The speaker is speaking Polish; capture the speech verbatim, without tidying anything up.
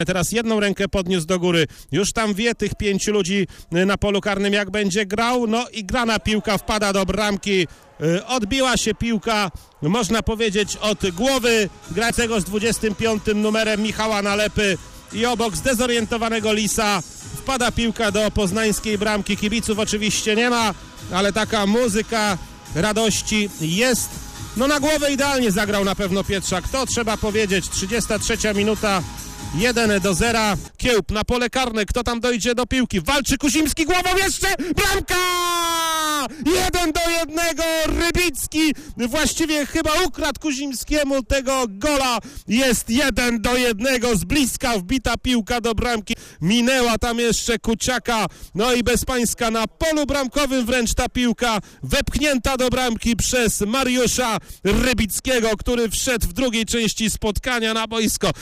Teraz jedną rękę podniósł do góry. Już tam wie tych pięciu ludzi na polu karnym, jak będzie grał. No i grana piłka wpada do bramki. Odbiła się piłka, można powiedzieć, od głowy grającego z dwudziestym piątym numerem Michała Nalepy i obok zdezorientowanego Lisa wpada piłka do poznańskiej bramki. Kibiców oczywiście nie ma, ale taka muzyka radości jest. No na głowę idealnie zagrał na pewno Pietrzak, to trzeba powiedzieć. trzydziesta trzecia minuta, jeden do zera. Kiełb na pole karne, kto tam dojdzie do piłki? Walczy Kuzimski głową jeszcze, bramka! Jeden do jednego, Rybicki właściwie chyba ukradł Kuzimskiemu tego gola. Jest jeden do jednego, z bliska wbita piłka do bramki. Minęła tam jeszcze Kuciaka, no i Bezpańska na polu bramkowym wręcz ta piłka wepchnięta do bramki przez Mariusza Rybickiego, który wszedł w drugiej części spotkania na boisko.